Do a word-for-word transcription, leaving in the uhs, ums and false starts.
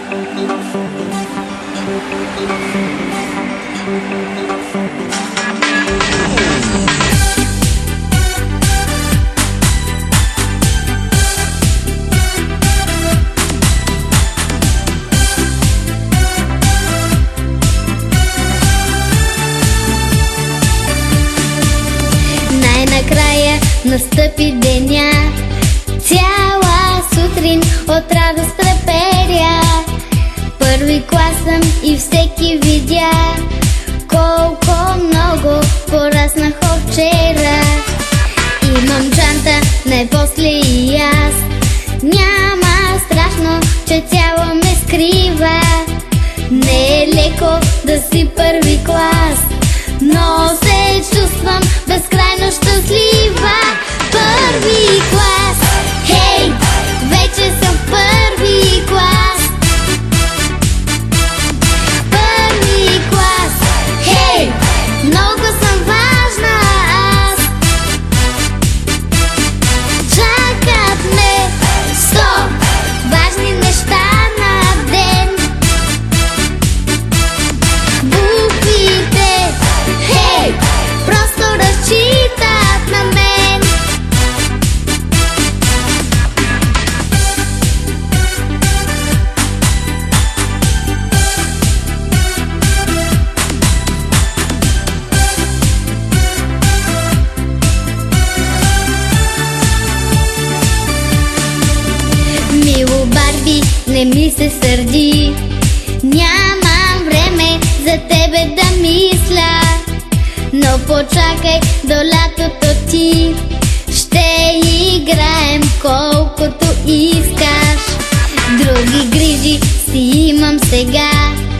Най-накрая настъпи деня, цяла сутрин от радост треперя. Първи клас съм и всеки видя колко много пораснах от вчера. Имам джанта, най-после и аз. Няма страшно, че цяло ме скрива. Не е леко да си първи клас, но се чувствам безкрайно щастлива. Първи клас, хей, вече съм първи клас. Първи клас, хей, много съм важна аз. Чакат ме сто важни неща на ден. Буквите, хей, просто разчитат на мен. Мило Барби, не ми се сърди, нямам време за тебе да мисля. Но почакай до лятото ти, ще играем колкото искаш. Други грижи си имам сега,